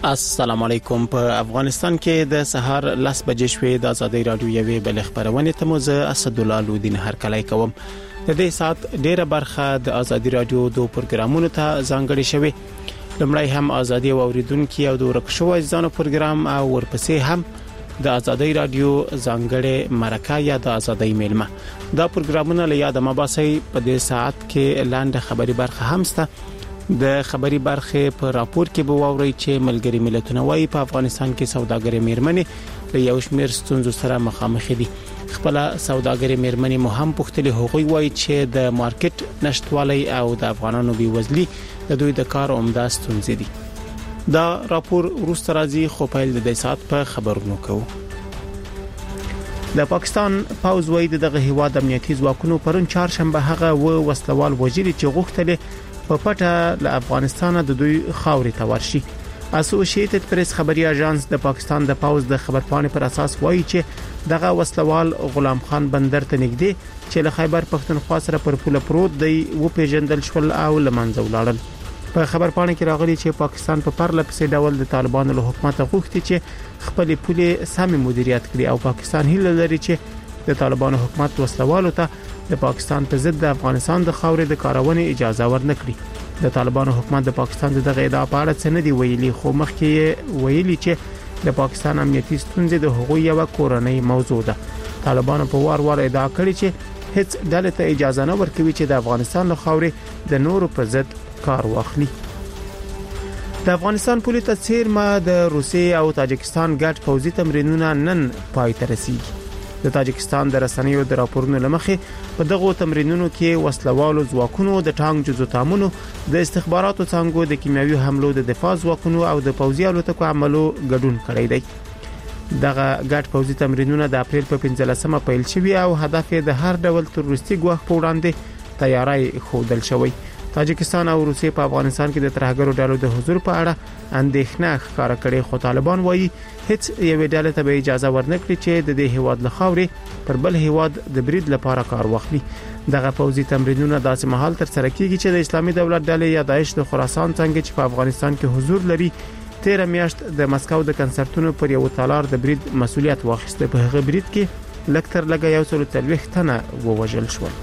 السلام علیکم. په افغانستان کې د سهار 10 بجې شوې د ازادي رادیو یوې بل خبرونه ته مو زه اسد الله لودین هرکلی کوم. د دې سات ډیره برخه د ازادي رادیو د پروګرامونو ته ځانګړې شوې. لمړی هم ازادي اوریدونکو او د ورکشو ځانو پروګرام او ورپسې هم د ازادي رادیو ځانګړې مرکه یا د ازادي میلمه. دا پروګرامونه له یاد مباسي په دې ساعت کې لاندې خبري برخه هم سته. د خبري برخه په راپور کې به ووري چې ملګری ملتونه وايي په افغانستان کې سوداګري میرمنې له یو شمېر ستونزو سره مخامخ دي. خپل سوداګري میرمنې مو هم پوښتنه هغوی وايي چې د مارکیټ نشټوالي او د افغانانو بیوزلي د دوی د کار عمده ستونزې دي. دا راپور وروسته راځي خو په دې سات په خبرونو کوو. د پاکستان پاوز وايي دغه هیواد امنیتي ځواکونو پرون چهارشنبه هغه وسلوال وزیر چې غوښتل په پټه له افغانستان د دوی خاورې ته ورشي. اسوسییټډ پریس خبري اژانس د پاکستان د پاوز د خبرپاڼې پر اساس وایي چې دغه وسلوال غلام خان بندر ته نږدې چې له خیبر پښتونخوا سره پر پوله پروت دی و پیژندل شول او لمنځه ولاړل. په خبرپاڼې کې راغلي چې پاکستان په پرله پسې ډول د طالبانو له حکومت غوښتي چې خپل پولې سمې مدیریت کړي او پاکستان هیله لري چې د طالبانو حکومت وسلوالو ته د پاکستان په ضد د افغانستان د خاورې د کارونې اجازه ورنکړي. د طالبانو حکومت د پاکستان دغه ادعا په اړه څه نه دی ویلي خو مخکې ویلي چې د پاکستان امنیتي ستونزې د هغوی یو کورنۍ موضوع ده. طالبانو په وار ادعا کړې چې هیڅ ډله ته اجازه نه ورکوي چې د افغانستان له خاورې د نورو په ضد کار واخلي. د افغانستان پولیس ته څیرمه د روسیې او تاجکستان ګډ پوځي تمرینونه نن پای ته رسیدي. د تاجکستان د رسنیو د راپورونو لمخې په دغه تمرینونو کې وسلوالو ځواکونو د ټانک جزو تامونو د استخباراتو څنګه د کیمیاوي حملو د دفاع ځواکونو او د پوځي الوتکو عملو ګډون کړی دی. دغه ګډ پوځي تمرینونه د اپریل په 15مه پیل شوي او هدف یې د هر ډول تروریستي ګواښ په وړاندې تیاری خوندل شوی. تاجکستان او روسیې په افغانستان کې د ترهګرو ډلو د حضور په اړه اندېښنه ښکاره کړې خو طالبان وایي هیڅ یوې ډلې ته به اجازه ورنکړي چې د دې هیواد له خاورې پر بل هیواد د برید لپاره کار واخلي. دغه پوځي تمرینونه داسې مهال تر سره کیږي چې د اسلامي دولت ډلې یا داعش د خراسان څنګه چې په افغانستان کې حضور لري 13 میاشت د مسکو د کنسرتونو پر یو تالار د برید مسؤلیت واخیسته. په هغه برید کې لکتر لګا 140 تنه ووژل شول.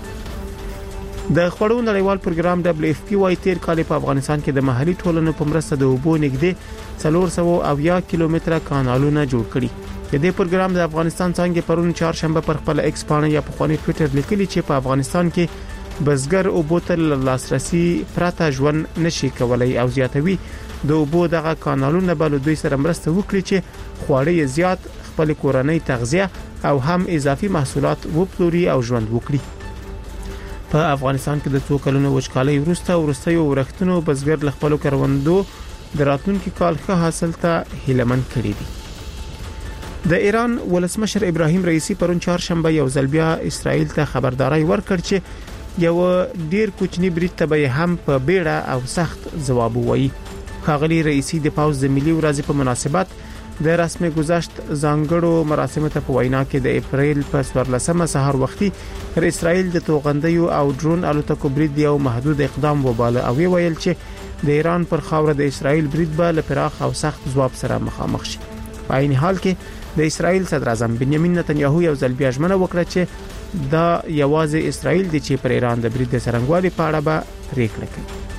د خړو نړیوال پروګرام WFP وايي تیر کال په افغانستان کې د محلي ټولنو په مرسته د اوبو نږدې 400 کیلومتره کانالونه جوړ کړي. د دې پروګرام د افغانستان څنګه پرون چهارشنبه پر خپل ایکس پاڼه یا په خوني ټوئیټر لیکلي چې په افغانستان کې بزګر اوبو ته لاسرسي پراته ژوند نشي کولای او زیاتوي د اوبو دغه کانالونه بل دوی سره مرسته وکړي چې خواړې زیات خپل کورنۍ تغذیه او هم اضافي محصولات وپلوري او ژوند وکړي. په افغانستان کې د څو کلونو وچکالۍ وروسته ورښتونو بزګر ل خپل کروندو د راتلونکي کال ښه حاصل ته هیلمن کړی دي. د ایران ولسمشر ابراهیم رئیسی پرون چهارشنبه یو ځل بیا اسرائیل ته خبرداري ورکړ چې یو ډیر کوچنی برید ته به هم په بیړه او سخت ځواب وایي. ښاغلي رئیسی د پاوز د ملي ورځې په مناسبت د رسمي گذشت ځانګړو مراسمو ته په وینا کې د اپریل په 14مه سهار وختي پر اسرائیل د توغندیو او ډرون الوتکو برید یو محدود اقدام وباله او ویل چې د ایران پر خاوره د اسرائیل برید به له پراخ او سخت ځواب سره مخامخ شي. په عین حال کې د اسرائیل صدر اعظم بنیامین نتنیاهو یو ځل بیا ژمنه وکړه چې دا یوازې اسرائیل د چې پر ایران د برید د څرنګوالي په اړه به پریکړه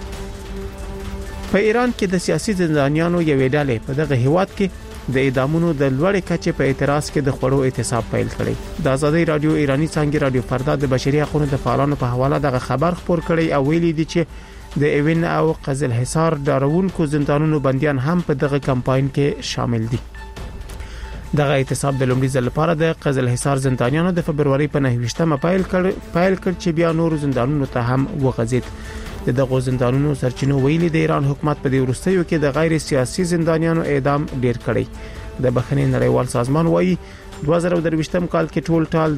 کوي. په ایران کې د سیاسي زندانیانو یوې ډلې په دغه هیواد کې د اعدامونو د لوړې کچې په اعتراض کې د خړو اعتصاب پیل کړی. د ازادي رادیو ایرانی څنګه رادیو فردا د بشري حقوقو د فعالانو په حواله دغه خبر خبر کړی او ویلي دي چې د ایوین او قزل حصار ډارونکو زندانونو بنديان هم په دغه کمپاین کې شامل دي. دغه اعتصاب د لومړي ځل لپاره د قزل حصار زندانیانو د فبرवरी په 9مه پیل کړ چې بیا نور زندانونو ته هم وغځید. د دغه زندانونو سرچینو ویلي د ایران حکومت په دې وروستیو کې د غیر سیاسي زندانیانو اعدام ډیر کړی. د بخښنې نړیوال سازمان وایي 2023م کال کې ټول ټال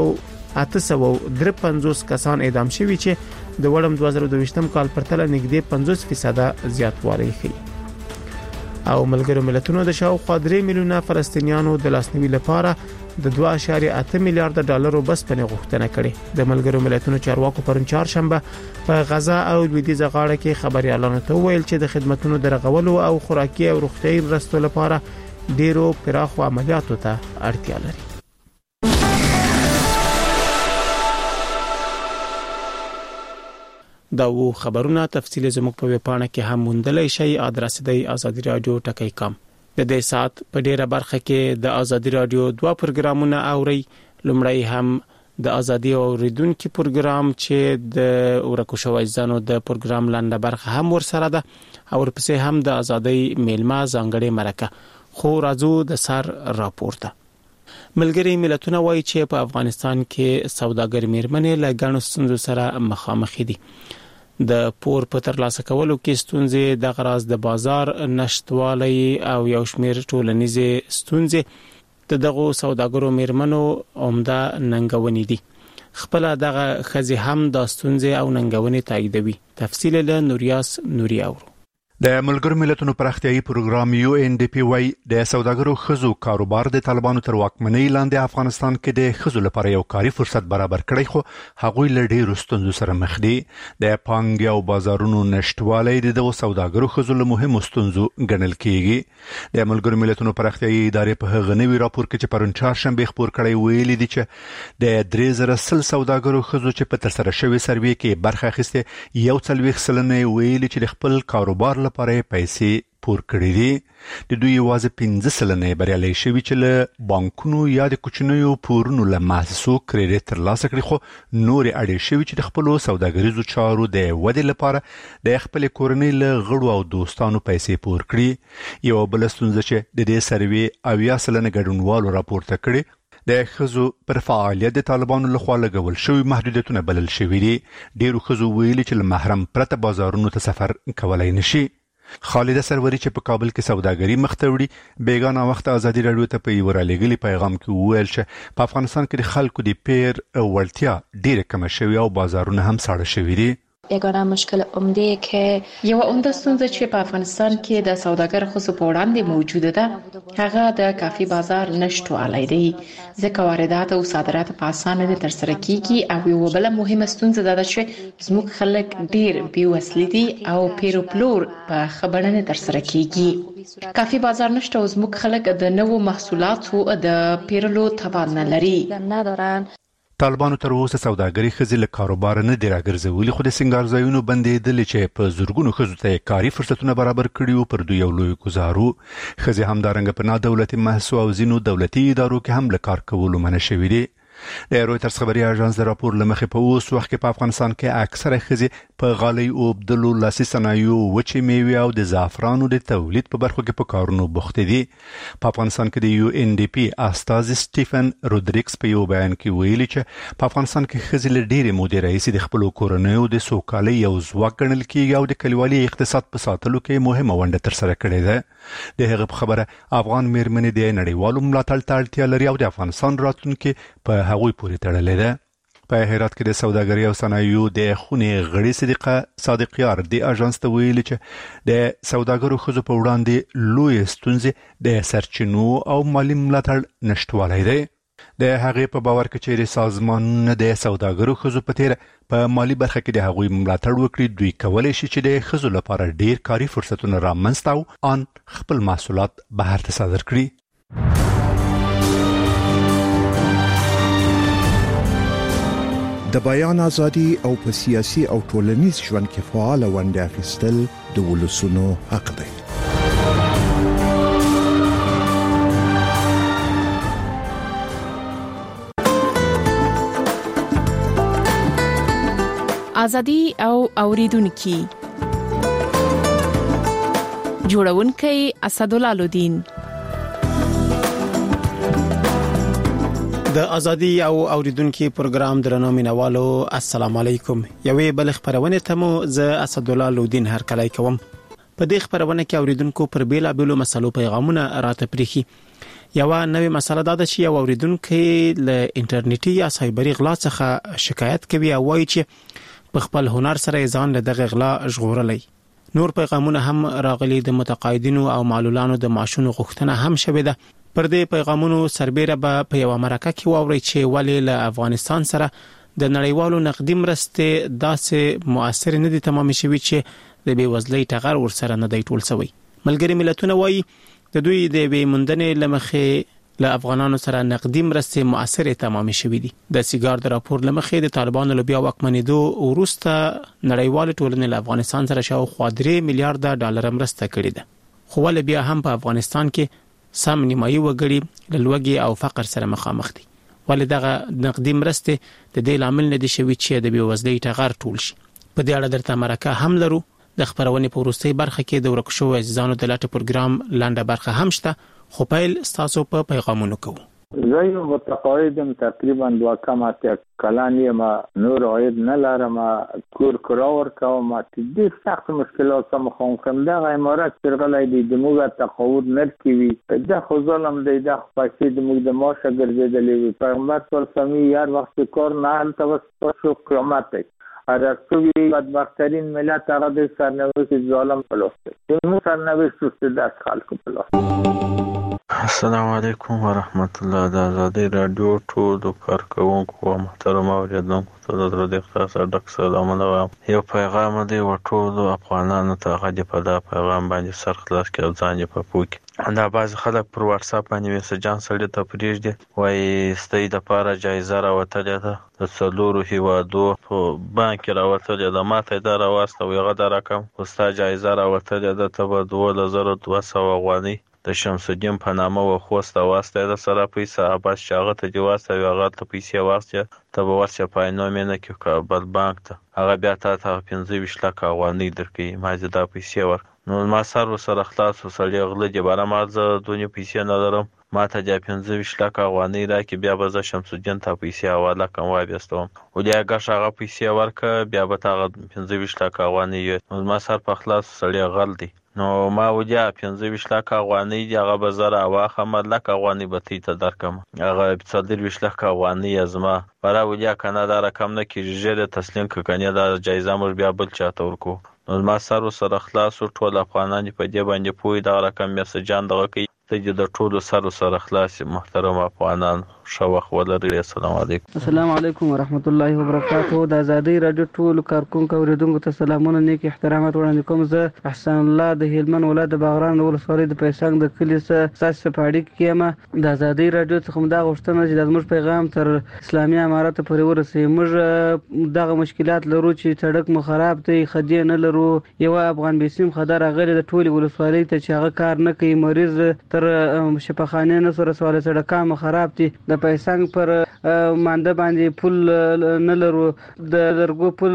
853 کسان اعدام شوي چې د وړم 2022م کال پرتله نږدې 50% زیاتوالی ښيي. او ملګرو ملتونو د شاوخوا 3 میلیونه فلسطینیانو د لاسنیوي لپاره د 2.8 میلیارډ ډالرو بسپنې غوښتنه کړې د ملګرو ملتونو چارواکو پرون چهارشنبه په غزا او لویدیځه غاړه کې خبريالانو ته ویل چې د خدماتو درغولو او خوراکي او روغتيایي مرستو لپاره ډیرو پراخو عملیاتو ته اړتیا لري. دا و خبرونه تفصیل زموږ په ویبپاڼه کې هم موندلای شئ. ادرس دی ازادي رادیو ټکی کام. د دې سات په ډیره برخه کې د ازادي رادیو 2 پروګرامونه اوري. لومړی هم د ازادي اوریدونکو پروګرام چې د ورکو شوی ځانو د پروګرام لاندې برخه هم ورسره ده او ورپسې هم د ازادي میلمه ځانګړي مرکه خو راځو د سر راپورته. ملګری ملتونه وایي چې په افغانستان کې سوداګر میرمنې له ګڼو ستونزو سره مخامخ دي. د پور په ترلاسه کولو کې ستونزې د غراض د بازار نشټوالي او یو شمېر ټولنیزې ستونزې دغه سوداګرو میرمنو عمده ننګونې دي. خپل دغه خزي هم د ستونزې او ننګونې تاییدوي. تفصیل له نوریاس نوري اورو. د ملګرو ملتونو پراختیایي پروګرام UNDP وايي د سوداګرو خزو کاروبار د طالبانو تر واکمنۍ لاندې افغانستان کې د خزو لپاره یو کاري فرصت برابر کړی خو هغوی له ډېرو ستونزو سره مخ دي. د پانګې او بازارونو نشټوالی د دغو سوداګرو خزو له مهمو ستونزو ګڼل کیږي. د ملګرو ملتونو پراختیایي ادارې په هغه نوي راپور کې چې پرون چهارشنبه خپور کړی ویلي دي چې د 3000 سوداګرو خزو چې په ترسره شوی سروې کې برخه اخیسته 40% ویلي چې د خپل کاروبار لپاره پیسې پور کړې دي. د دوی یوازې 15% بریالي شوي چې له بانکونو یا د کوچنیو پورونو له مؤسسو کریډټ ترلاسه کړي خو نور اړې شوي چې د خپل سوداګریزو چارو د ودې لپاره د خپل کورنۍ له غړو او دوستانو پیسې پور کړي. یو بل ستونزه چې د دې سروې 80% ګډونوالو راپورته کړي د خزو پر فعالیت د طالبانو لخوا لګول شوی محدودیتونه بلل شوی دي. ډیرو خزو ویلي چې له محرم پرته بازارونو ته سفر کولای نشي. خالده سروري چې په کابل کې سوداګري مخته وړي بیگانه وخت ازادي رادیو ته په یو رالېګلي پیغام کې وویل چې په افغانستان کې د خلکو د پیر ورتیا ډیره کم شوی او بازارونه هم ساړه شوی دي. یگانه مشکل عمده که یو عمده ستونزه چې په افغانستان کې د سوداګر خصوص په وړاندې موجوده ده هغه د کافي بازار نشټوالی دی. ځکه واردات او صادرات په اسانه نه ترسره کیږي او یو بل مهمه ستونزه ده چې زموږ خلک ډیر بیوسلی دي او پیروپلور په خبره نه ترسره کیږي. کافي بازار نشته او زموږ خلک د نوو محصولاتو د پیرلو توان نه لري. طالبانو تر اوسه سوداګري خزي له کاروبار نه دی راګرځولي خو د سنگار ځایونو بندیدل چې په زورګونو خزو ته کاري فرصتونه برابر کړي پر دوی یو لوی گزارو. خزي همدارنګ په نادولتي محسو او زینو دولتي ادارو کې هم له کار کولو منع شوي دي. د رويټرز خبري اژانس د راپور لمخې په اوس وخت کې په افغانستان کې اکثره خزي په غالي او بدلو لاسي صنایعو وچې میوې او د زعفرانو د تولید په برخو کې په کارونو بوخت دي. په افغانستان کې د UNDP استاذ سټيفن رودریکس په یو بیان کې ویلي چې په افغانستان کې خزي له ډېرې مودې راهیسې د خپل کورنیو د سوکالۍ یو ځواک ګڼل کېږي او د کلیوالي اقتصاد په ساتلو کې مهمه ونډه ترسره کړې ده. د هغه په خبره افغان میرمنې د نړیوالو ملاتړ ته اړتیا لري او د افغانستان راتلونکي په هغوی پورې تړلې ده. په هرات کې د سوداګرۍ او صنایعو د خونې غړي صدیقه صادقیار د اژانس ته ویلي چې د سوداګرو خزو په وړاندې لوی ستونزې د سرچینو او مالی ملاتړ نشټوالی دی. د هغې په باور کې چې سازمانونه د سوداګرو خزو په تیر په مالی برخه کې د هغوی ملاتړ وکړي دوی کولای شي چې د خزو لپاره ډیر کاري فرصتونه رامنځته او ان خپل محصولات بهر ته صادر کړي. د بیان ازادي او په سیاسي او ټولنیز ژوند کې فعال ونډه اخیستل د ولسونو حق دی. ازادي او اوریدونکو جوړونکي اسدالله لودین د ازادي او اوریدونکو پروګرام درنو مینوالو السلام علیکم. یوې بل خبرونه ته مو ز اسدالله لودین هر کله کوم. په دې خبرونه کې اوریدونکو پر بیل ابلو مسلو پیغامونه راته پریخي. یو نوې مسله دا ده چې یو اوریدونکو له انټرنیټي یا سایبري غلا څخه شکایت کوي او وایي چې په خپل هنر سره ځان له دغه غلا ژغورلی. نور پیغامونه هم راغلي د متقاعدینو او معلولانو د معاشونو غوښتنه هم شوه ده. پر دې پیغامونو سربېره به په یو مرکه کې واوري چې ولې له افغانستان سره د نړیوالو نقدي مرستې داسې مؤثر نه دي تمام شوي چې د بیوزلۍ ټغر ورسره نه دی ټول شوی. ملګری ملتونه وایي د دوی د بیمندنې لمخې له افغانانو سره نقدي مرستې مؤثر تمام شوي دي. د سیګار د راپور لمخې د طالبانو له بیا واکمنېدو وروسته نړیوال ټولنې له افغانستان سره شاوخوا 3 میلیارډ ډالر مرسته کړې ده. خو ول بیا هم په افغانستان کې سم نیمایي وګړي له لوږې او فقر سره مخامخ دي. ولې دغه نقدي مرستې د دې لامل نه دي شوي چې د بیوزلۍ ټغر ټول شي. په دې اړه درته مرکه هم لرو. د خبرونې په وروستۍ برخه کې د ورک شوو عزیزانو د لاټ پروګرام لاندې برخه هم شته، خو پیل تاسو په پیغامونو کوو. زه یو متقاعدم تقریبا 2 کلن یم، نور عاید نه لرم، کور کرا ورکوم، ډېر سخت مشکلات سره مخامخ یم. دغه امارت چې غلی دی د موږ تقاعد نرکوي، دا خو ظلم دی، دا خو پیسې د موږ د معاشه ګرځېدلې وي. پیغمبر صلی الله علیه وسلم هر وخت کار نه هلته وسپارل شو قیامت دی. ارسطوی بدبخترین ملت هغه د سرنوشت ظالم پلاس دی. زموږ سرنوشت است د خلکو پلاس. السلام علیکم ورحمت الله. د آزادۍ رادیو ټولو کارکوونکو او محترم اوریدونکو ته د درود احساس ډک سلامونه وایم. یو پیغام دی و ټولو افغانانو ته، هغه د په دا پیغام باندې سر خلاص کړي او ځان یې په پوکي. دا بعض خلک پر واتس اپ باندې میسجان سړي ته پرېږدي، وایي ستاسو لپاره جایزه راوتلې ده، د 4 هیوادو په بانک کې راوتلې ده، ماته دا راوسته وي هغه دا رقم، خو ستا جایزه راوتلې ده، ته به 2200 افغانۍ د شمس الدین په نامه وخوسته واسطه د سره پیسې بس چې هغه ته دی واسطه هغه ته پیسې واسطه ته به ورسې پاینو مینه کې کابل بانک ته هغه بیا ته 25 لک افغانۍ درکې ما زه دا پیسې ور نو ما سره خلاص وسړی غله دی بارا مازه دونی پیسې نه لرم، ما ته د 25 لک افغانۍ راکې بیا به زه شمس الدین ته پیسې حواله کوم وایستم ولیا غش هغه پیسې ورکه بیا به تا 25 لک افغانۍ نو ما سره په خلاص سړی غل دی. نو ما وجا 15 لک افغانۍ دی هغه بازار واخه ملک افغانۍ به ته درکم، هغه 15 لک افغانۍ ازما برا وجا کنه دا رقم نه کیږي تسلیم کنه دا جایزه مر بیا بل چاته ورکو. نو ما سره خلاص ټول افغانان په دې باندې پوي دا رقم میسجان دغه کوي ته د ټولو سره خلاص. محترم افغانان شوخ ولري. السلام علیکم. السلام علیکم ورحمت الله وبرکاته. د آزادۍ رادیو ټول کارکونکو اوریدونکو ته سلامونه، نیک احترامات وړاندې کوم. زه احسان الله د هلمند ولایت د باغران ولسوالۍ د پیسنګ د کلي څخه ساسه پاړی کېم. د آزادۍ رادیو څخه دا غوښتنه چې د موږ پیغام تر اسلامي امارات پورې ورسي. موږ دغه مشکلات لرو چې سړک مو خراب دی، خدي نه لرو، یو افغان بیسیم خدای راغلی د ټولي ولسوالۍ ته چې هغه کار نه کوي، مریض تر شفاخانه نه سره سوال سړکا مو خراب دي. د پیسنګ پر مانده باندې پل نه لرو، د درګو پل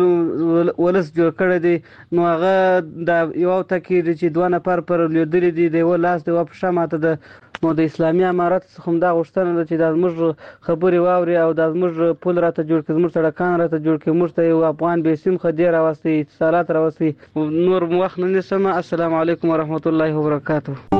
ولس جوړ کړی دی، نو هغه د یو تکیر چې 2 نفر پر لیدل دي د ولاس د واپښه ماته د نو د اسلامي امارات څخه دا غوښتنه ده چې د موږ خبري واوري او د موږ پل راته جوړ کړي، موږ سړکان راته جوړ کړي، موږ ته یو افغان بیسیم خدای راوستي، اتصالات راوستي. نور وخت نه نسم. السلام علیکم ورحمت الله وبرکاته.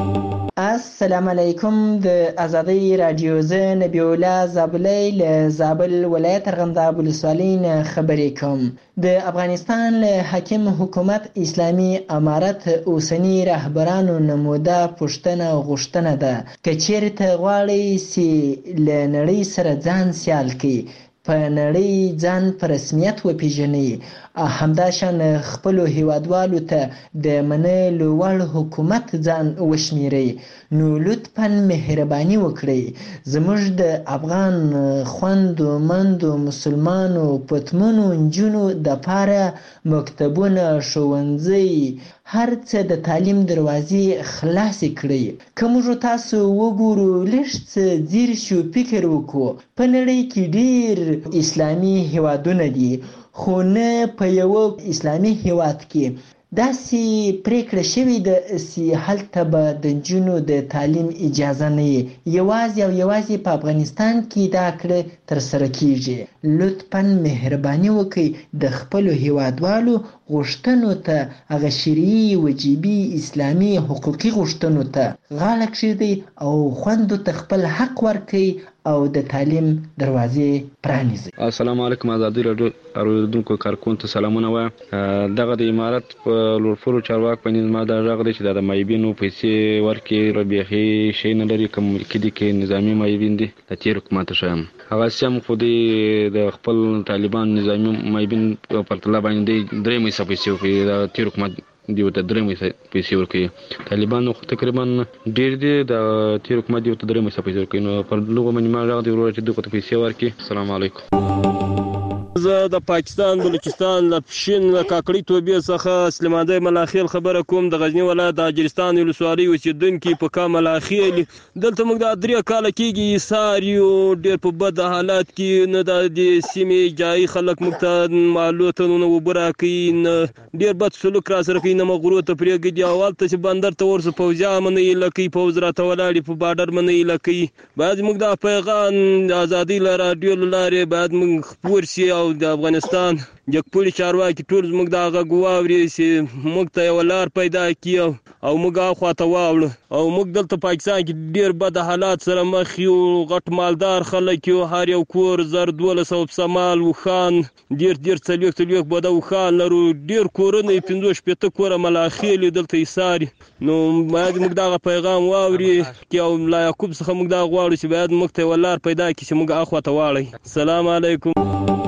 السلام علیکم. د آزادۍ رادیو زه نبی الله زابلی له زابل ولایت ارغنداب ولسوالۍ نه خبرې کوم. د افغانستان له حاکم حکومت اسلامي امارت اوسنی رهبرانو نموده پښتنه غوښتنه ده که چیرته غواړي چې له نړۍ سره ځان سیال کړي، په نړۍ ځان په رسمیت وپیژني، همداشان خپلو هیوادوالو ته د منلو وړ حکومت ځان وشمیري، نو لطفاً مهرباني وکړئ زموږ د افغان خوندو مندو مسلمانو پتمنو نجونو د پاره مکتبونه، ښوونځي، هر څه د تعلیم دروازې خلاصې کړئ. که موږ تاسو وګورو لږ څه ځیر شو فکر وکړو، په نړۍ کې ډیر اسلامي هیوادونه دي، خو نه په یو اسلامي هیواد کې داسې پریکړه شوې ده چې هلته به د نجونو د تعلیم اجازه نه وي. یوازې په افغانستان کې دا کړه ترسره کیږي. لطفاً مهرباني وکړئ د خپلو هیوادوالو غوښتنو ته، هغه شرعي وجیبي اسلامي حقوقي غوښتنو ته غاړه کېږدئ او خوندو ته خپل حق ورکړئ او د تعلیم دروازې پرانیزي. السلام علیکم. ازادي رادیو اوریدونکو کارکون ته سلامونه وایم. دغه د امارات په لورفورو چارواک باندې ما دا غږ دی چې د مایبینو پیسې ورکې ربيخي شي نه لري، کوم کې دي نظامی مایبین دي د تیر حکومت شوم هغه سم خو د خپل طالبان نظامی مایبین په پرتله باندې درې مې سپېڅو په د تیر حکومت دیو ته درې مې پیسې ورکړي. طالبان خو تقریبا ډېر دي د تیر حکومت دیو ته درې مې پیسې ورکړي، نو پر لوګو باندې ما راغلی ورور چې دغه پیسې ورکړي. السلام علیکم. زه د پاکستان بلوچستان له پښین له کاکړی توبې څخه سلیماندی ملاخیل خبره کوم. د غزنی ولایت د اجرستان ولسوالۍ اوسیدونکي په کا ملاخیل دلته موږ د 3 کال کېږي ساریو ډېر په بد حالات کې نه د سیمې جای خلک موږ ته معلوماتونه وبره کوي، نه ډېر بد سلوک را سره کوي، نه مغرو ته پرېږدي دی اول ته چې بندر ته ورسو پوځیان منې لکې پوځ راته ولاړې په بارډر منې لکې. باید موږ د پیغام د ازادۍ له راډیو لارې باید موږ خپور شي او د افغانستان جګپوړي چارواکي ټول موږ د هغه ګواوري چې موږ ته یو لار پیدا کړي او موږ هغه ته واوړو. او موږ دلته پاکستان کې ډېر بد حالات سره مخ یو، غټ مالدار خلک یو، هر یو کور زر 1200 سمال وخان ډېر څلوېښت بده وخان لرو، ډېر کورونه 15 کوره ملاخیل دلته ایساري. نو باید موږ دغه پیغام واوري او لا یعقوب څخه موږ دا غواړو چې باید موږ ته یو لار پیدا کړي چې موږ هغه ته واړی. السلام علیکم.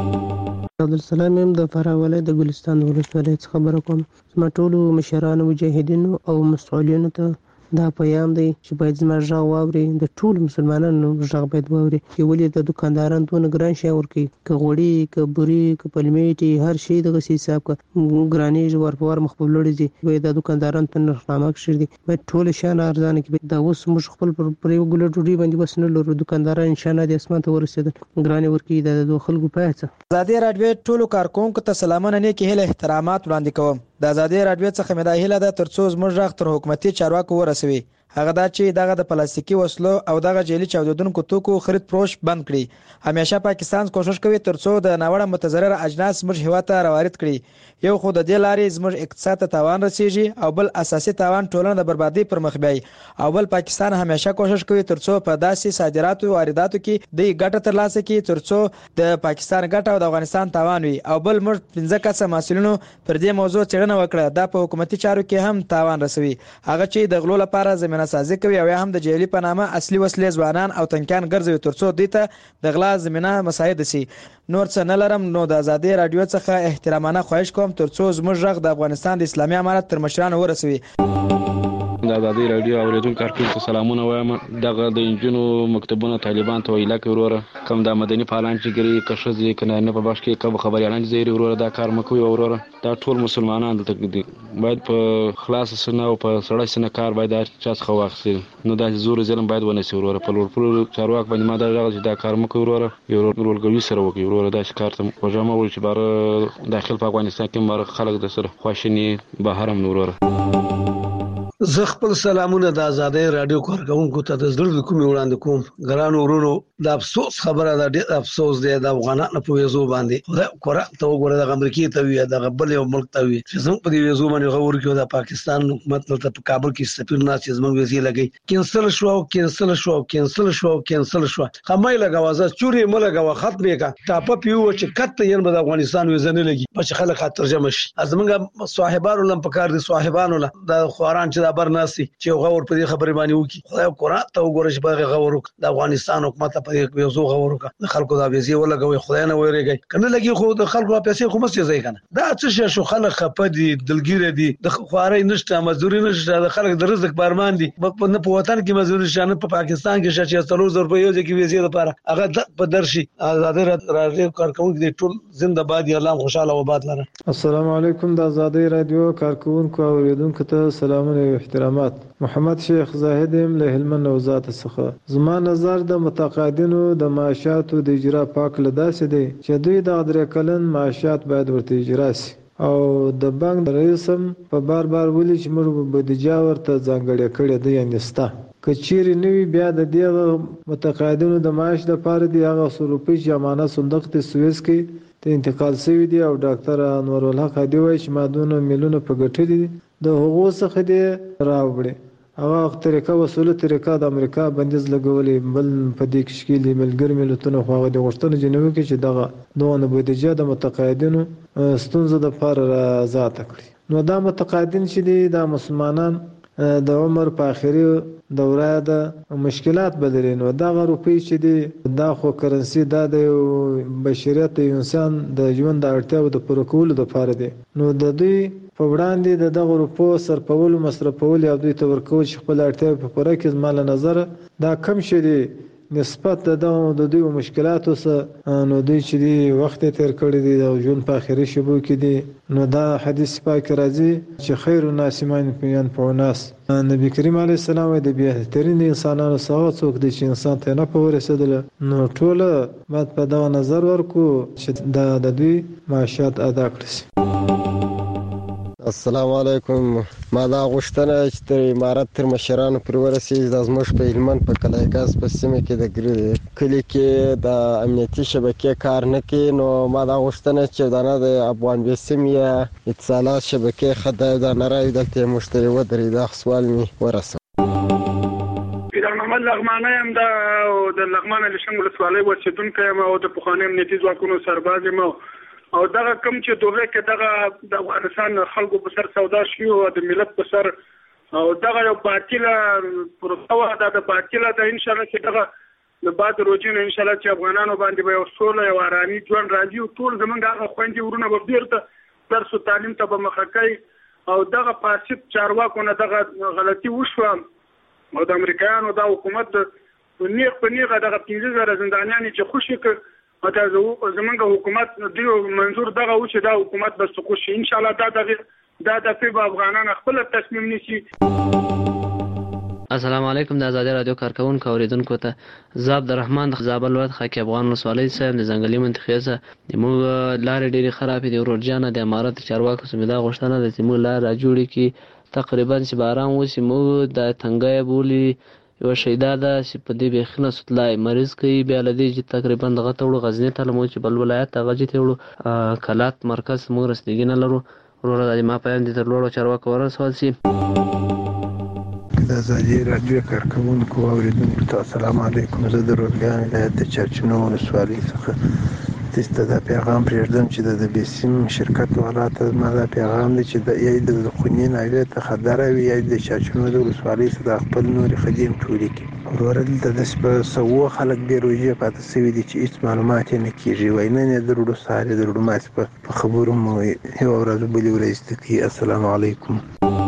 عبدالسلام یم د فراه ولایت د ګلستان ولسوالۍ څخه خبره کوم. زما ټولو مشرانو مجاهدینو او مسؤلینو ته دا پیغام دی چې باید زما غږ واوري، د ټولو مسلمانانو غږ باید واوري چې ولې د دکانداران دونه ګران شی ورکوي، که غوړي که بوري که پلمیټي هر شی دغه حساب که ګرانیږي ورپور مخ په لوړ دي، باید د دکانداران په نرخنامه کښې دي، باید ټول شیان ارزانه کړي. دا اوس موږ خپل پر یو ګوله ډوډۍ باندې بس نه لرو، دکانداران انشاءالله د اسمان ته ورسېدل ګرانې ورکوي. د خلکو پایڅه ازادي رادیو ټولو کارکونکو ته سلامونه نیکې هیله احترامات وړاندې کوم. د ازادي رادیو څخه مې دا هیله ده ترڅو زموږ غږ تر حکومتي چارواکو ورسوي، هغه دا چې دغه د پلاستیکي وسلو او دغه جعلي چاودیدونکو توکو خرید فروش بند کړي. همیشه پاکستان کوشش کوي ترڅو د ناوړه متضرر اجناس زموږ هیواد ته راوارد کړي. یو خو د دې لارې زموږ اقتصاد ته تاوان رسیږي او بل اساسي تاوان ټولنه د بربادۍ پر مخ بیایي، او بل پاکستان همیشه کوشش کوي ترڅو په داسې صادراتو او وارداتو کې د ګټه ترلاسه کړي ترڅو د پاکستان ګټه او د افغانستان تاوان وي. او بل موږ 15 کسه مسؤلینو پر دې موضوع څېړنه وکړه، دا په حکومتي چارو کې هم تاوان رسوي، هغه چې د غلو لپاره زمینه سازي کوي او هم د جعلي په نامه اصلي وسلې ځوانان او تنکیان ګرځوي ترڅو دوی ته د غلا زمینه مساعد شي. نور څه نه لرم، نو د ازادي رادیو څخه احترامانه خواهش کوم ترڅو زموږ غږ د افغانستان د اسلامي امارت تر مشرانو ورسوي. د ازادي رادیو اوریدونکو کارکونکو ته سلامونه وایم. دغه د انجونو مکتبونو طالبان ته ویلا کوي وروره، کوم د مدني فعالان چې ګري که ښځې که نارینه په بخش کې کوم خبریالان چې زیري وروره دا کار مه کوئ وروره. دا ټول مسلمانان دلته دي، باید په خلاصه سینه او په سړه سینه کار باید هر چا څخه واخیستل، نو داسې زور ظلم باید ونه شي وروره. په لوړپوړو چارواک باندې ما دا غږ چې دا کار مه کوئ وروره، یو ورورګلوي سره وکړئ وروره. داسې کار ته وژه مه وړئ چې باره داخل په افغانستان کې باره خلک د سره خواشیني بهر هم وروره. زه خپل سلامونه د ازادۍ رادیو کارکونکو ته د زړه د کومې وړاندې کوم. ګرانو ورونو، د افسوس خبره ده، ډېر افسوس دی د افغانانو په ویزو باندې. خدای قرآن ته وګوره، د امریکې ته وي د بل یو ملک ته وي چې زموږ په دې ویزو باندې غور کوي. د پاکستان حکومت ته په کابل کې سفیر ناست چې زموږ ویزې لګي کینسل شو او کینسل شو او کینسل شو او کینسل شو. خمای لګاوه زه چورې مله لګاوه ختمې کا ټاپه پیو چې کته یې به د افغانستان ویزه نه لګي په خلک ترجمه شي. زموږ صاحبانو لم پکار دي، صاحبانو له د خواران چې د برناسي چې غور په دې خبرې باندې وکي. خدای قرآن ته وګوره چې په غور وک د افغانستان حکومت په دې ویزو غور وک، د خلکو د ویزې ولګوي. خدای نه ویریږي کنه لګي خو د خلکو پیسې خو مستي ځای کنه. دا څه شو خلک خپه دي، دلګیره دي، د خواري نشته، مزدوري نشته، د خلک د رزق بارمان دي. په نه په وطن کې مزدوري شانه په پاکستان کې شې 3000 روپۍ یو ځکه ویزې لپاره هغه په درشي. ازادي رادیو کارکونکو دې ټول زنده باد، الله خوشاله او آباد لره. السلام علیکم. د ازادي رادیو کارکونکو او اوریدونکو ته سلامونه او احترامات. محمد شیخ زاهد یم له هلمند وزارت څخه. زما نظر د متقاعدینو د معاشاتو د اجرا پاک لداسې دی چې دوی د 3 کلن معاشات باید ورته اجرا شي، او د بانک رئیس هم په بار ولي چې موږ بودیجه ورته ځانګړې کړې ده، یعنې ستا که چیرې نه وي بیا د دې متقاعدینو د معاش لپاره د هغه 100 روپۍ چې امانت صندوق ته سویس کې ته انتقال شوي دي، او ډاکټر انور الحق هادي وایي چې ما دونه میلیونه په ګټلي دي، د هغو څخه دې راوړي. هغه طریقه وسوله طریقه د امریکا بندیز لګولې بل په دې کې شکیلې ملګری ملتونو خو هغه د غوښتنې جنوي کې چې دغه بودیجه د متقاعدینو ستونزه د فار آزاد کړي نو دا متقاعدین چې دي د مسلمانان د عمر په اخري دوره د مشکلات بدلین او دا روپی چې دی دا خو کرنسي دا د بشریت انسان د ژوند د اړتیاو د پوره کولو لپاره دی نو د دوی په وړاندې د دغه روپو سرپول مصرفول او دوی ته ورکول چې خپل اړتیاو په پوره کې زمال نظر دا کم شي دی نسبت د دوی مشکلاتو سره نو دوی چې دی وخت تیر کړی دی او ژوند په اخري شبو کې دی نو دا حدیث پاک راځي چې خیر الناس من ينفع الناس نبی کریم علیه السلام د بهترین انسانانو څخه څوک دی چې انسان ته نه په ورسېدل نو ټول باید په دا نظر ورکو چې د دوی معاشات ادا کړي. السلام علیکم. ما دا غوښتنه چې تر امارت تر مشرانو پر ورسېږي د زموږ په هلمند په کلایګاز په سیمه کې د کلي کې د امنیتي شبکې کار نه کوي نو ما دا غوښتنه چې دا نه د افغان بیسیم یا اتصالات شبکې خدای دا نه راوي دلته مشتری ودرې دا سوال می ورسوه. پیران محمد لغمانه هم د لغمانه لشنګ ولسوالۍ ورسېدونکی یم او د پخواني امنیتي ځواکونو سرباز یم او دغه کوم چې دوله کې دغه د افغانستان خلکو په سر سودا شي او د ملت په سر او دغه یو باطله پروسه د باطله د ان شاء الله چې دغه د بعد روزینه ان شاء الله چې افغانانو باندې به یو سوله او آرامي ژوند راځي او ټول زمونږ هغه خويندې ورونه به بیرته درس او تعلیم ته به مخه کوي او دغه فاسد چارواکو نه دغه غلطي وشوه او د امریکایانو د حکومت په نیغه دغه 15000 زندانیان چې خوشي ک او دا زمونږ حکومت دی منظور دغه و چې دا حکومت بس خوشي ان شاء الله دا د افغانان خپل تصمیم نیسي. السلام علیکم. د آزادي رادیو کارکونکو اوریدونکو ته زاب الرحمن د زابل ولایت خاکی افغان ولسوالۍ صاحب د ځنګلي منطقې څخه د موږ لارې ډېرې خرابې دي ورورجانه د امارت چارواکو سمیدا غوښتنه د موږ لار جوړې کی تقریبا چې باران وسی موږ د تنګای بولی یو شیدا ده چې په دې بخنه سټلای مریض کوي بیا لدی چې تقریبا دغه ټول غزنی ته لمو چې بل ولایت هغه چې ټول کلات مرکز موږ رسیدګی نه لرو ورور د ما په اند تر لوړو چارواکو ورسول سي. د آزادي رادیو کارکونکو اوریدونکو ته السلام علیکم. زه د روزګان ولایت د چرچنو ولسوالۍ څخه تاسو ته پیغام پرېږدم چې د بیسیم شرکت ولاته ما دا پیغام دی چې د یی د خونین ایله ته خبره وی یی د چرچنو د ولسوالۍ څخه خپل نور خدیم ټولې کی ورل د دسبه سو خلک ډیر وجه پاتې سوي دي چې هیڅ معلومات نه کیږي وای نه درودو ساره درودو ماس په خبرو مو یو ورځ بلی ورځ ته. السلام علیکم.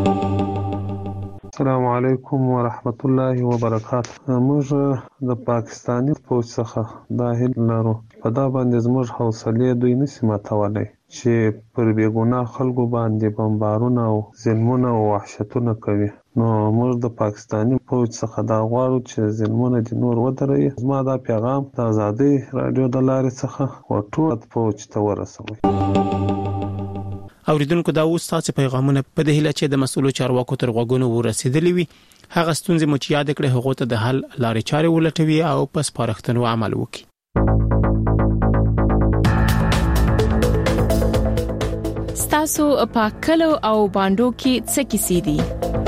السلام علیکم ورحمت الله وبرکاته. موږ د پاکستاني فوج څخه داخل لرو په دا باندې زموږ حوصله دوی نسی ماتولای چې پر بیګونه خلکو باندې بمبارونه او ظلمونه او وحشتونه کوي نو موږ د پاکستاني فوج څخه دا غواړو چې ظلمونه د نور ودروي. زما دا پیغام د آزادي رادیو د لارې څخه ورټول فوج ته ورسوي. اوریدونکو دا اوس تاسو پیغامونه په دې هیله چې د مسؤلو چارواکو تر غوږونو ورسېدلی وي هغه ستونزې مو چې یاد کړې هغه ته د حل لارې چارې ولټوي او پس پارښتنو عمل وکړي. ستاسو په کلو او باندو کې څه کیسې دي؟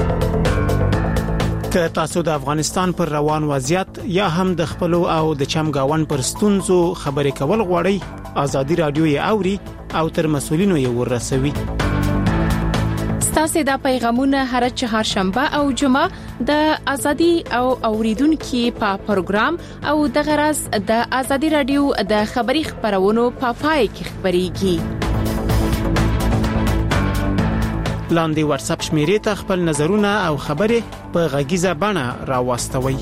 که تاسو د افغانستان پر روان وضعیت یا هم د خپل او د چمګاون پر ستونزو خبرې کول غواړئ آزادي رادیو یې اوري او تر مسؤلینو یې ورسوي. ستاسو د پیغامونه هر چهارشنبه او جمعه د ازادي او اوریدونکو په پروګرام او د غرض د ازادي رادیو د خبري خبرونو په پای کې خبريږي. لاندې واتس اپ شمیرې ته خپل نظرونه او خبره په غږیزه بڼه راوستوي.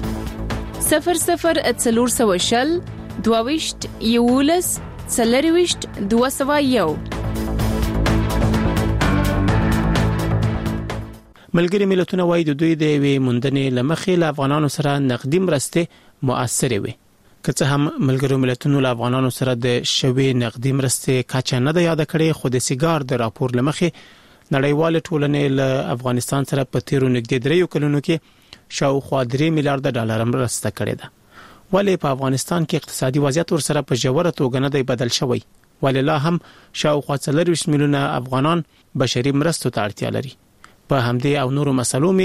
0040 22 یولس سلریوشت 201. ملګری ملتونه وایي د دوی د وی مندنې لمخې له افغانانو سره نقدي مرسته مؤثره وي. که څه هم ملګری ملتونو له افغانانو سره د شوی نقدي مرسته کچا نه د یاد کړي خو د سیګار د راپور لمخې نړیوال ټولنې له افغانستان سره په تیرو نږدې 3 کلونو کې شاوخوا 3 میلیارډ ډالر مرسته کړې ده. ولې په افغانستان کې اقتصادي وضعیت ورسره په جوړه توګه نه دی بدل شوی ولې لا هم شاوخوا 40 میلیونه افغانان بشري مرستو ته اړتیا لري. په همدې او نورو مسلو می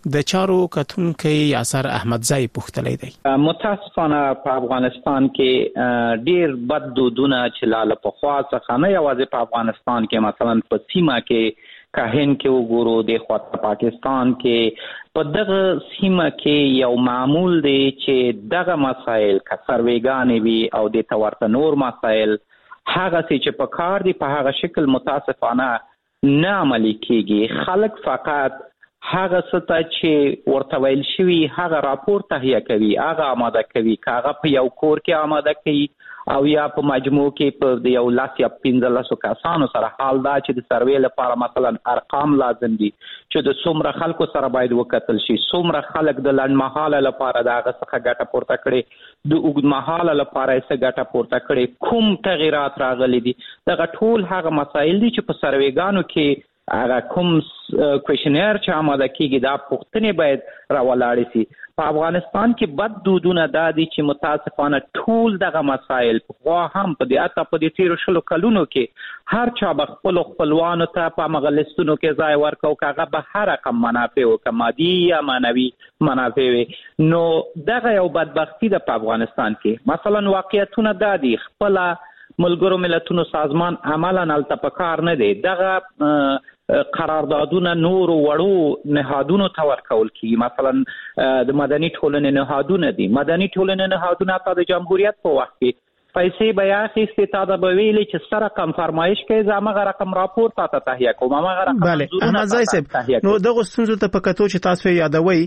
د چارو کتونکو یاسر احمدزئی پوښتلی دی. متاسفانه په افغانستان کې ډیر بد دودونه چې لاله په خوا څخه نه یوازې په افغانستان کې مثلا په سیمه کې کاهن کې وګورو د خواته پاکستان کې په دغه سیمه کې یو معمول دی چې دغه مسایل که سرویګانې وي او د تورته نور مسایل هغه چې په کار دی په هغه شکل متاسفانه نه عملي کیږي. خلک فقط هغه څه چې ورته ویل شوی هغه راپور تهیه کوي، هغه آماده کوي، هغه په یو کور کې آماده کوي او یا په مجموع کې په یو لاس یا 15 کسانو سره. حال دا چې د سروې لپاره مثلا ارقام لازم دي چې د څومره خلکو سره باید وکتل شي، څومره خلک د لنډمهاله لپاره د هغه څخه ګټه پورته کړي، د اوږدمهاله لپاره یې څه ګټه پورته کړي، کوم تغیرات راغلي دي. دغه ټول هغه مسایل دي چې په سروېګانو کې هغه کوم کوېشنیر چې آماده کیږي دا پوښتنې باید راولاړې شي. په افغانستان کې بد دودونه دا دي چې متاسفانه ټول دغه مسایل خو هم په دې تیرو 20 کلونو کې هر چا به خپلوانو ته په مغلستونو کې ځای ورکو، کاغه به هر رقم منافع او کمادي یا مانوي منافع وي. نو دغه یو بدبختی ده په افغانستان کې. مثلا واقعیتونه دا دي خپل ملګرو ملتونو سازمان عملاً التپکار نه دی، دغه قراردادونه نور وړو نهادونو ته ورکول کیږي. مثلا د مدني ټولنې نهادونه دي، مدني ټولنې نهادونه ته د جمهوریت په وخت کې پیسې بیا اخیستې تا د به ویلې چې سره رقم فرمایش کوي زموږ رقم راپور ته تهیه کوم هغه رقم. بله احمدزئی صاحب، نو دغه ستونزو ته په کتو چې تاسو یادوي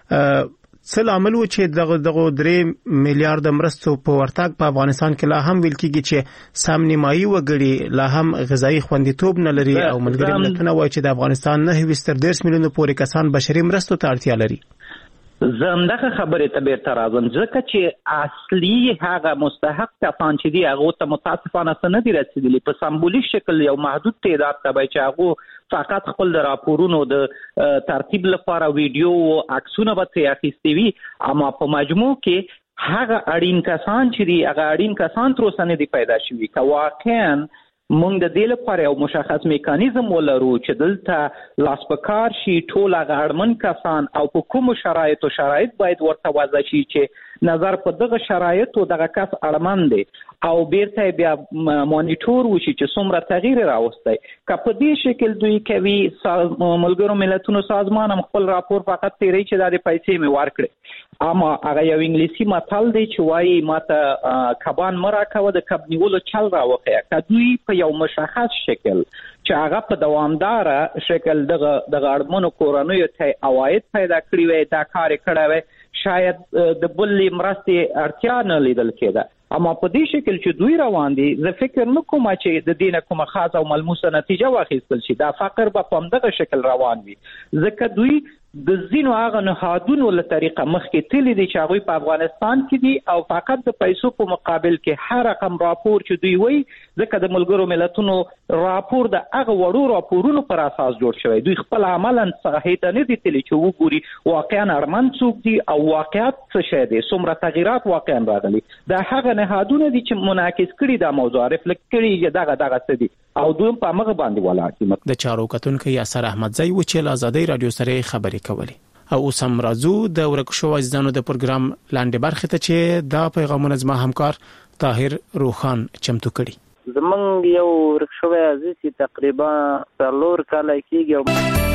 څه عمل و چې دغه 3 میلیارډ مرستو په ورتګ په افغانستان کې لا هم ویل کېږي چې سم نیمایي وګړي لا هم غذایی خوندیتوب نه لري او ملګری ملتونه وایي چې د افغانستان 9 میلیون پورې کسان بشري مرستو ته اړتیا لري. زمدغه خبره ته بیرته راځم ځکه چې اصلي هغه مستحق کسان چې دی هغه ته متاسفانه څه نه دي رسیدلي. په سمبولیک شکل یو محدود تعداد ته به چې هغه فقط خپل د راپورونو د ترتیب لپاره ویډیو او عکسونه به ترې اخیستي وي، اما په مجموع کې هغه اړین کسان چې دی هغه اړین کسان تر اوسه نه دي پیدا شوي. که واقعا مونږ د دې لپاره یو مشخص میکانیزم ولرو چې دلته لاس په کار شي ټول هغه اړمن کسان او په کوم شرایط باید ورته وضع شي چې نظر په دغه شرایطو دغه کس اړمن دی او بیرته بیا مانیټور وشي چې څومره تغییر راوستي. که په دې شکل دوی کوي ملګرو ملتونو سازمان هم خپل راپور فقط تیری چې د پیسې می ورکړي. اما هغه یو انګلیسي متل دی چې وایي ماته کبان مراکوه د کب نیولو چل راوخی. که دوی په یو مشخص شکل چې هغه په دوامدار شکل دغه اړمنو کورنیو ته عواید پیدا کړی وي دا کار کړی وي شاید د بلې مرستې اړتیا نه لیدل کېده. اما په دې شکل چې دوی روان دي زه فکر نه کوم چې د دینه کومه خاصه او ملموسه نتیجه واخیستل شي. دا فقر به په همدغه شکل روان وي ځکه دوی د ځینو هغه نهادونو له طریقه مخکې تللی دي چې هغوی په افغانستان کې دي او فقط د پیسو په مقابل کې هر رقم راپور چې دوی وایي ځکه د ملګرو ملتونو راپور د هغه وړو راپورونو پر اساس جوړ شوی. دوی خپل عملاً صحیح ته نه دي تللی چې وګوري واقعا اړمن څوک دي او واقعیت څه شی دی، څومره تغیرات واقعا راغلي. دا هغه نهادونه دي چې منعکس کړي دا موضوع رفلکټ کړي دغه څه دي او دوی په مغه باندې ولاړ دي. د چارو کتونکو یاسر احمدزئی و چې آزادۍ رادیو سره خبرې کولې او اوس هم راځو د ورکشو عزیزانو د پروګرام لاندې برخه ته چې دا پیغامونه زما همکار طاهر روخان چمتو کړي. زمونږ یو ورکشو عزیز تقریبا 4 کال کېږي.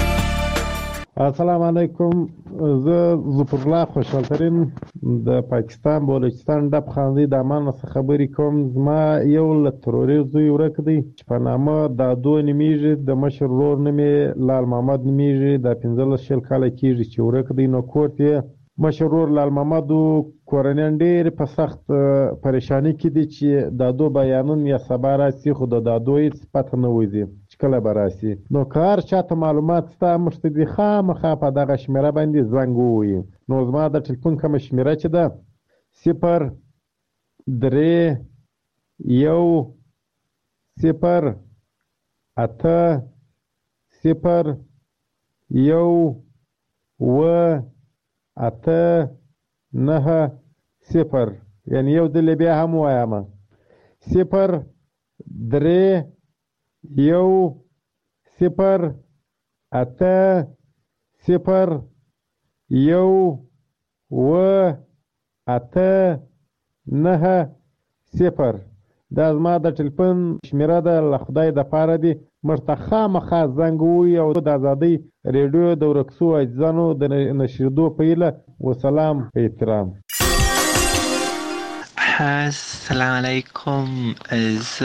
السلام علیکم، زه ظفر الله خوشحال ترین د پاکستان بلوچستان ډب خاندي د امان څخه خبرې کوم. زما یو له تروریست زوی ورک دی چې په نامه دادو نومیږي، د مشر ورور نوم یې لال محمد نومیږي، د 15 کاله کېږي چې ورک دی. نو کور یې مشر ورور لال محمد کورنیان ډېر په سخت پریشانی کې دي چې دادو بیانون یا سبا راسي خو د دادو هیڅ پته نه وځي چې کله به راسي. نو که هر چاته معلومات شته موږ ته دي خامخا په دغه شمېره باندې زنګ ووهي. نو زما د ټلیفون کومه شمېره چې ده 0308090 یعنی یو دل بیا هم وایم 0308090 1-8-9-0 دا زما د ټلیفون شمیره ده. له خدای د پاره دی موږ ته خامخا زنګ ووهئ او د ازادۍ ریډیو د ورک شوو عاجزانو د نشریدو په هیله. وسلام په احترام. السلام علیکم.